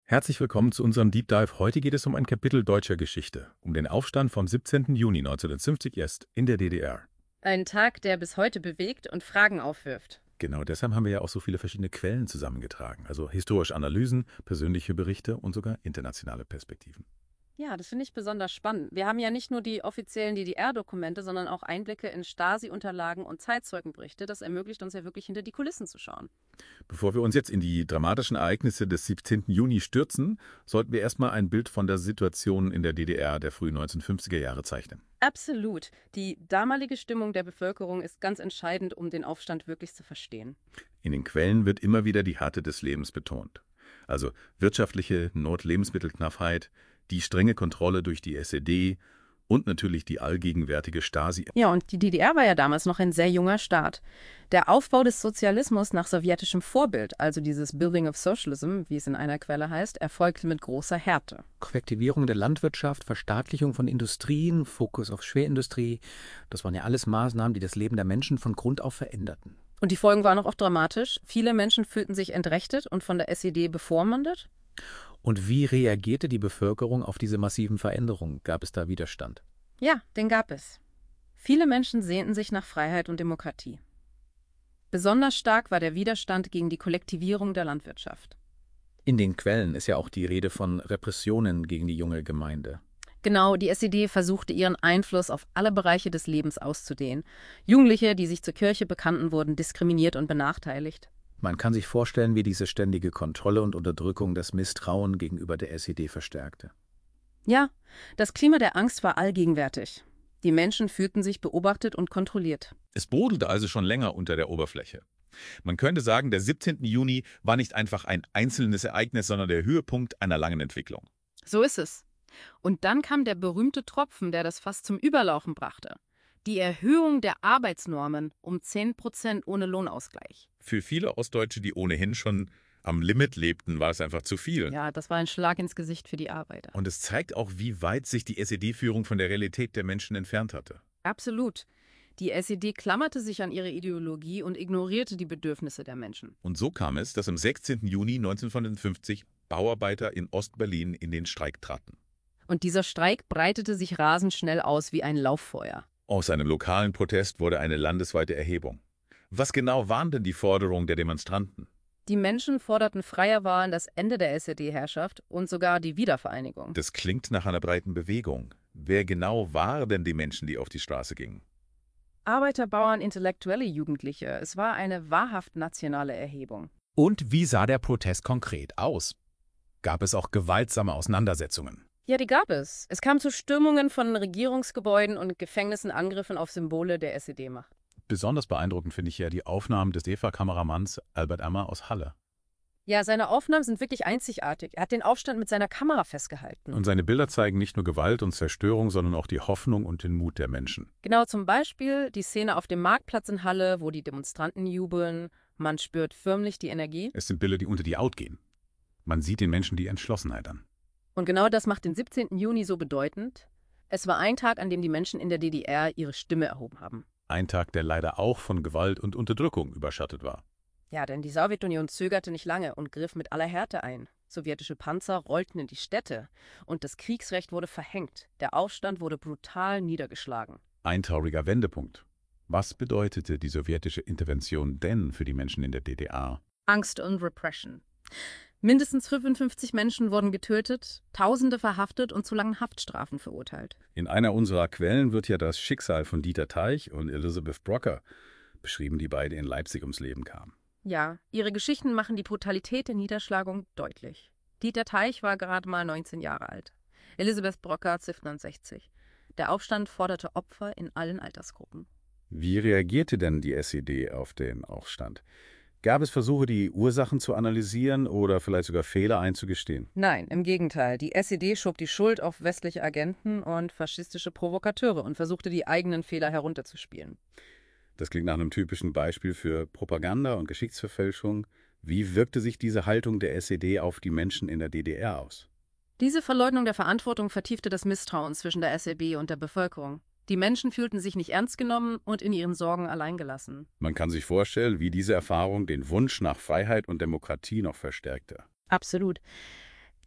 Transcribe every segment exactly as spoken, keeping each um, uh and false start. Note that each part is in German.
Herzlich willkommen zu unserem Deep Dive. Heute geht es um ein Kapitel deutscher Geschichte, um den Aufstand vom siebzehnten Juni neunzehnhundertfünfzig erst in der D D R. Ein Tag, der bis heute bewegt und Fragen aufwirft. Genau deshalb haben wir ja auch so viele verschiedene Quellen zusammengetragen, also historische Analysen, persönliche Berichte und sogar internationale Perspektiven. Ja, das finde ich besonders spannend. Wir haben ja nicht nur die offiziellen D D R-Dokumente, sondern auch Einblicke in Stasi-Unterlagen und Zeitzeugenberichte. Das ermöglicht uns ja wirklich hinter die Kulissen zu schauen. Bevor wir uns jetzt in die dramatischen Ereignisse des siebzehnten Juni stürzen, sollten wir erstmal ein Bild von der Situation in der D D R der frühen neunzehnhundertfünfziger Jahre zeichnen. Absolut. Die damalige Stimmung der Bevölkerung ist ganz entscheidend, um den Aufstand wirklich zu verstehen. In den Quellen wird immer wieder die Härte des Lebens betont. Also wirtschaftliche Not, Lebensmittelknappheit, die strenge Kontrolle durch die S E D und natürlich die allgegenwärtige Stasi. Ja, und die D D R war ja damals noch ein sehr junger Staat. Der Aufbau des Sozialismus nach sowjetischem Vorbild, also dieses Building of Socialism, wie es in einer Quelle heißt, erfolgte mit großer Härte. Kollektivierung der Landwirtschaft, Verstaatlichung von Industrien, Fokus auf Schwerindustrie, das waren ja alles Maßnahmen, die das Leben der Menschen von Grund auf veränderten. Und die Folgen waren auch oft dramatisch. Viele Menschen fühlten sich entrechtet und von der S E D bevormundet. Und wie reagierte die Bevölkerung auf diese massiven Veränderungen? Gab es da Widerstand? Ja, den gab es. Viele Menschen sehnten sich nach Freiheit und Demokratie. Besonders stark war der Widerstand gegen die Kollektivierung der Landwirtschaft. In den Quellen ist ja auch die Rede von Repressionen gegen die junge Gemeinde. Genau, die S E D versuchte ihren Einfluss auf alle Bereiche des Lebens auszudehnen. Jugendliche, die sich zur Kirche bekannten, wurden diskriminiert und benachteiligt. Man kann sich vorstellen, wie diese ständige Kontrolle und Unterdrückung das Misstrauen gegenüber der S E D verstärkte. Ja, das Klima der Angst war allgegenwärtig. Die Menschen fühlten sich beobachtet und kontrolliert. Es brodelte also schon länger unter der Oberfläche. Man könnte sagen, der siebzehnte Juni war nicht einfach ein einzelnes Ereignis, sondern der Höhepunkt einer langen Entwicklung. So ist es. Und dann kam der berühmte Tropfen, der das Fass zum Überlaufen brachte. Die Erhöhung der Arbeitsnormen um zehn Prozent ohne Lohnausgleich. Für viele Ostdeutsche, die ohnehin schon am Limit lebten, war es einfach zu viel. Ja, das war ein Schlag ins Gesicht für die Arbeiter. Und es zeigt auch, wie weit sich die S E D-Führung von der Realität der Menschen entfernt hatte. Absolut. Die S E D klammerte sich an ihre Ideologie und ignorierte die Bedürfnisse der Menschen. Und so kam es, dass am sechzehnten Juni neunzehnhundertfünfzig Bauarbeiter in Ostberlin in den Streik traten. Und dieser Streik breitete sich rasend schnell aus wie ein Lauffeuer. Aus einem lokalen Protest wurde eine landesweite Erhebung. Was genau waren denn die Forderungen der Demonstranten? Die Menschen forderten freie Wahlen, das Ende der S E D-Herrschaft und sogar die Wiedervereinigung. Das klingt nach einer breiten Bewegung. Wer genau waren denn die Menschen, die auf die Straße gingen? Arbeiter, Bauern, Intellektuelle, Jugendliche. Es war eine wahrhaft nationale Erhebung. Und wie sah der Protest konkret aus? Gab es auch gewaltsame Auseinandersetzungen? Ja, die gab es. Es kam zu Stürmungen von Regierungsgebäuden und Gefängnissen, Angriffen auf Symbole der S E D-Macht. Besonders beeindruckend finde ich ja die Aufnahmen des D E F A-Kameramanns Albert Emmer aus Halle. Ja, seine Aufnahmen sind wirklich einzigartig. Er hat den Aufstand mit seiner Kamera festgehalten. Und seine Bilder zeigen nicht nur Gewalt und Zerstörung, sondern auch die Hoffnung und den Mut der Menschen. Genau, zum Beispiel die Szene auf dem Marktplatz in Halle, wo die Demonstranten jubeln. Man spürt förmlich die Energie. Es sind Bilder, die unter die Haut gehen. Man sieht den Menschen die Entschlossenheit an. Und genau das macht den siebzehnten Juni so bedeutend. Es war ein Tag, an dem die Menschen in der D D R ihre Stimme erhoben haben. Ein Tag, der leider auch von Gewalt und Unterdrückung überschattet war. Ja, denn die Sowjetunion zögerte nicht lange und griff mit aller Härte ein. Sowjetische Panzer rollten in die Städte und das Kriegsrecht wurde verhängt. Der Aufstand wurde brutal niedergeschlagen. Ein trauriger Wendepunkt. Was bedeutete die sowjetische Intervention denn für die Menschen in der D D R? Angst und Repression. Mindestens fünfundfünfzig Menschen wurden getötet, Tausende verhaftet und zu langen Haftstrafen verurteilt. In einer unserer Quellen wird ja das Schicksal von Dieter Teich und Elizabeth Brocker beschrieben, die beide in Leipzig ums Leben kamen. Ja, ihre Geschichten machen die Brutalität der Niederschlagung deutlich. Dieter Teich war gerade mal neunzehn Jahre alt. Elizabeth Brocker zweiundsechzig. Der Aufstand forderte Opfer in allen Altersgruppen. Wie reagierte denn die S E D auf den Aufstand? Gab es Versuche, die Ursachen zu analysieren oder vielleicht sogar Fehler einzugestehen? Nein, im Gegenteil. Die S E D schob die Schuld auf westliche Agenten und faschistische Provokateure und versuchte, die eigenen Fehler herunterzuspielen. Das klingt nach einem typischen Beispiel für Propaganda und Geschichtsverfälschung. Wie wirkte sich diese Haltung der S E D auf die Menschen in der D D R aus? Diese Verleugnung der Verantwortung vertiefte das Misstrauen zwischen der S E D und der Bevölkerung. Die Menschen fühlten sich nicht ernst genommen und in ihren Sorgen alleingelassen. Man kann sich vorstellen, wie diese Erfahrung den Wunsch nach Freiheit und Demokratie noch verstärkte. Absolut.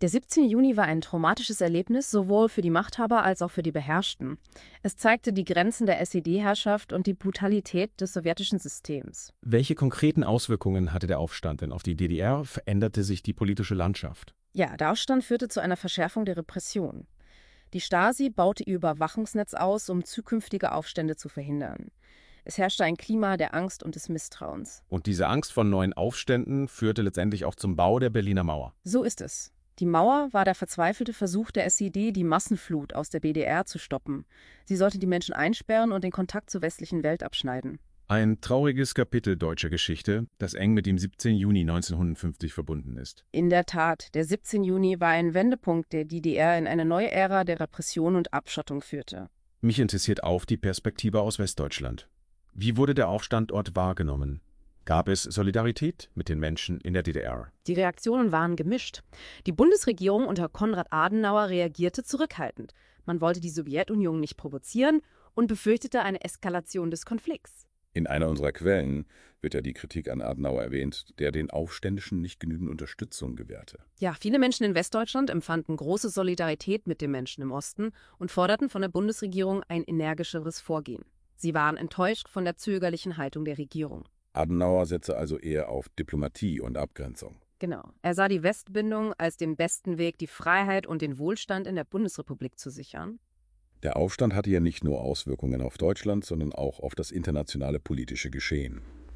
Der siebzehnte Juni war ein traumatisches Erlebnis, sowohl für die Machthaber als auch für die Beherrschten. Es zeigte die Grenzen der S E D-Herrschaft und die Brutalität des sowjetischen Systems. Welche konkreten Auswirkungen hatte der Aufstand denn auf die D D R? Veränderte sich die politische Landschaft? Ja, der Aufstand führte zu einer Verschärfung der Repression. Die Stasi baute ihr Überwachungsnetz aus, um zukünftige Aufstände zu verhindern. Es herrschte ein Klima der Angst und des Misstrauens. Und diese Angst vor neuen Aufständen führte letztendlich auch zum Bau der Berliner Mauer. So ist es. Die Mauer war der verzweifelte Versuch der S E D, die Massenflut aus der B D R zu stoppen. Sie sollte die Menschen einsperren und den Kontakt zur westlichen Welt abschneiden. Ein trauriges Kapitel deutscher Geschichte, das eng mit dem siebzehnten Juni neunzehnhundertfünfzig verbunden ist. In der Tat, der siebzehnte Juni war ein Wendepunkt, der die D D R in eine neue Ära der Repression und Abschottung führte. Mich interessiert auch die Perspektive aus Westdeutschland. Wie wurde der Aufstand dort wahrgenommen? Gab es Solidarität mit den Menschen in der D D R? Die Reaktionen waren gemischt. Die Bundesregierung unter Konrad Adenauer reagierte zurückhaltend. Man wollte die Sowjetunion nicht provozieren und befürchtete eine Eskalation des Konflikts. In einer unserer Quellen wird ja die Kritik an Adenauer erwähnt, der den Aufständischen nicht genügend Unterstützung gewährte. Ja, viele Menschen in Westdeutschland empfanden große Solidarität mit den Menschen im Osten und forderten von der Bundesregierung ein energischeres Vorgehen. Sie waren enttäuscht von der zögerlichen Haltung der Regierung. Adenauer setzte also eher auf Diplomatie und Abgrenzung. Genau. Er sah die Westbindung als den besten Weg, die Freiheit und den Wohlstand in der Bundesrepublik zu sichern. Der Aufstand hatte ja nicht nur Auswirkungen auf Deutschland, sondern auch auf das internationale politische Geschehen.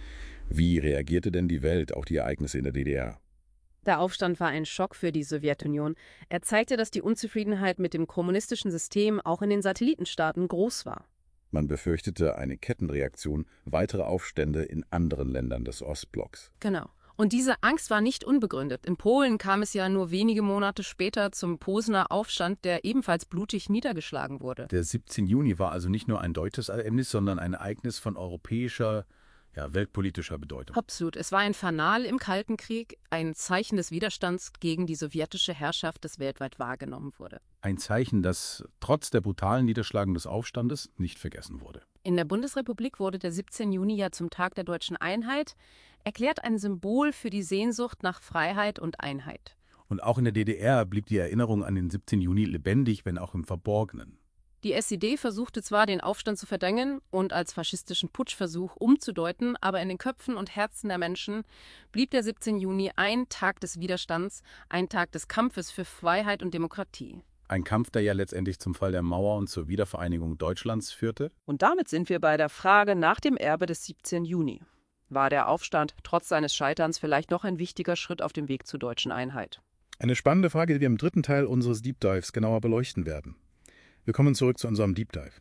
Wie reagierte denn die Welt auf die Ereignisse in der D D R? Der Aufstand war ein Schock für die Sowjetunion. Er zeigte, dass die Unzufriedenheit mit dem kommunistischen System auch in den Satellitenstaaten groß war. Man befürchtete eine Kettenreaktion, weitere Aufstände in anderen Ländern des Ostblocks. Genau. Und diese Angst war nicht unbegründet. In Polen kam es ja nur wenige Monate später zum Posener Aufstand, der ebenfalls blutig niedergeschlagen wurde. Der siebzehnte Juni war also nicht nur ein deutsches Ereignis, sondern ein Ereignis von europäischer, ja, weltpolitischer Bedeutung. Absolut. Es war ein Fanal im Kalten Krieg, ein Zeichen des Widerstands gegen die sowjetische Herrschaft, das weltweit wahrgenommen wurde. Ein Zeichen, das trotz der brutalen Niederschlagung des Aufstandes nicht vergessen wurde. In der Bundesrepublik wurde der siebzehnte Juni ja zum Tag der deutschen Einheit, erklärt ein Symbol für die Sehnsucht nach Freiheit und Einheit. Und auch in der D D R blieb die Erinnerung an den siebzehnten Juni lebendig, wenn auch im Verborgenen. Die S E D versuchte zwar, den Aufstand zu verdrängen und als faschistischen Putschversuch umzudeuten, aber in den Köpfen und Herzen der Menschen blieb der siebzehnte Juni ein Tag des Widerstands, ein Tag des Kampfes für Freiheit und Demokratie. Ein Kampf, der ja letztendlich zum Fall der Mauer und zur Wiedervereinigung Deutschlands führte. Und damit sind wir bei der Frage nach dem Erbe des siebzehnten Juni. War der Aufstand trotz seines Scheiterns vielleicht noch ein wichtiger Schritt auf dem Weg zur deutschen Einheit? Eine spannende Frage, die wir im dritten Teil unseres Deep Dives genauer beleuchten werden. Wir kommen zurück zu unserem Deep Dive.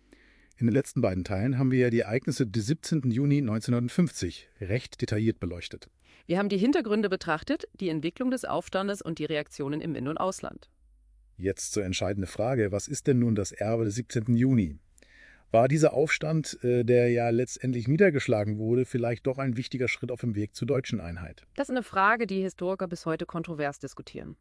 In den letzten beiden Teilen haben wir ja die Ereignisse des siebzehnten Juni neunzehnhundertfünfzig recht detailliert beleuchtet. Wir haben die Hintergründe betrachtet, die Entwicklung des Aufstandes und die Reaktionen im In- und Ausland. Jetzt zur entscheidenden Frage, was ist denn nun das Erbe des siebzehnten Juni? War dieser Aufstand, äh, der ja letztendlich niedergeschlagen wurde, vielleicht doch ein wichtiger Schritt auf dem Weg zur deutschen Einheit? Das ist eine Frage, die Historiker bis heute kontrovers diskutieren.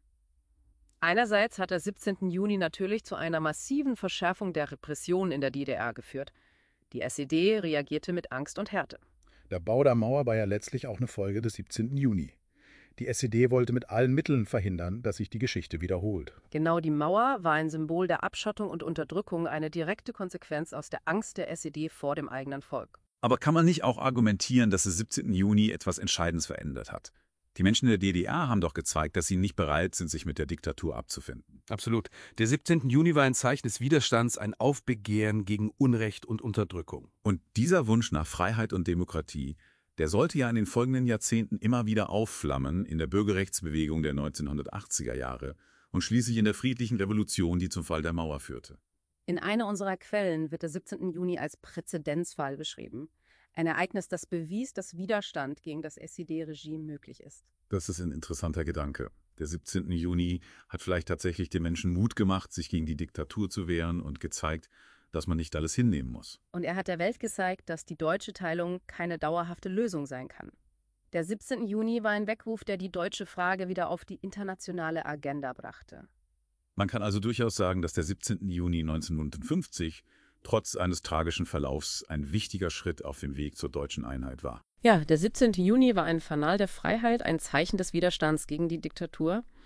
Einerseits hat der siebzehnte Juni natürlich zu einer massiven Verschärfung der Repression in der D D R geführt. Die S E D reagierte mit Angst und Härte. Der Bau der Mauer war ja letztlich auch eine Folge des siebzehnten Juni. Die S E D wollte mit allen Mitteln verhindern, dass sich die Geschichte wiederholt. Genau, die Mauer war ein Symbol der Abschottung und Unterdrückung, eine direkte Konsequenz aus der Angst der S E D vor dem eigenen Volk. Aber kann man nicht auch argumentieren, dass der siebzehnte Juni etwas Entscheidendes verändert hat? Die Menschen in der D D R haben doch gezeigt, dass sie nicht bereit sind, sich mit der Diktatur abzufinden. Absolut. Der siebzehnte Juni war ein Zeichen des Widerstands, ein Aufbegehren gegen Unrecht und Unterdrückung. Und dieser Wunsch nach Freiheit und Demokratie, der sollte ja in den folgenden Jahrzehnten immer wieder aufflammen in der Bürgerrechtsbewegung der neunzehnhundertachtziger Jahre und schließlich in der friedlichen Revolution, die zum Fall der Mauer führte. In einer unserer Quellen wird der siebzehnte Juni als Präzedenzfall beschrieben. Ein Ereignis, das bewies, dass Widerstand gegen das S E D-Regime möglich ist. Das ist ein interessanter Gedanke. Der siebzehnte Juni hat vielleicht tatsächlich den Menschen Mut gemacht, sich gegen die Diktatur zu wehren und gezeigt, dass man nicht alles hinnehmen muss. Und er hat der Welt gezeigt, dass die deutsche Teilung keine dauerhafte Lösung sein kann. Der siebzehnte Juni war ein Weckruf, der die deutsche Frage wieder auf die internationale Agenda brachte. Man kann also durchaus sagen, dass der siebzehnte Juni neunzehnhundertfünfzig trotz eines tragischen Verlaufs ein wichtiger Schritt auf dem Weg zur deutschen Einheit war. Ja, der siebzehnte Juni war ein Fanal der Freiheit, ein Zeichen des Widerstands gegen die Diktatur.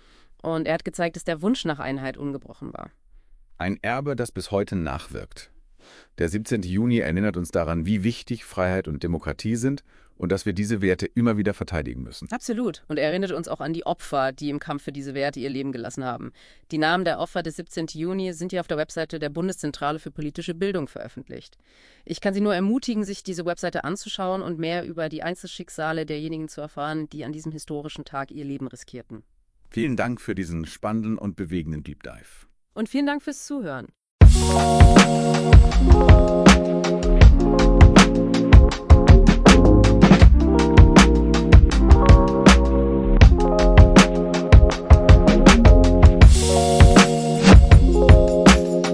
Und er hat gezeigt, dass der Wunsch nach Einheit ungebrochen war. Ein Erbe, das bis heute nachwirkt. Der siebzehnte Juni erinnert uns daran, wie wichtig Freiheit und Demokratie sind und dass wir diese Werte immer wieder verteidigen müssen. Absolut. Und er erinnert uns auch an die Opfer, die im Kampf für diese Werte ihr Leben gelassen haben. Die Namen der Opfer des siebzehnten Juni sind hier auf der Webseite der Bundeszentrale für politische Bildung veröffentlicht. Ich kann Sie nur ermutigen, sich diese Webseite anzuschauen und mehr über die Einzelschicksale derjenigen zu erfahren, die an diesem historischen Tag ihr Leben riskierten. Vielen Dank für diesen spannenden und bewegenden Deep Dive. Und vielen Dank fürs Zuhören.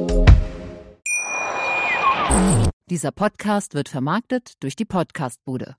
Dieser Podcast wird vermarktet durch die Podcastbude.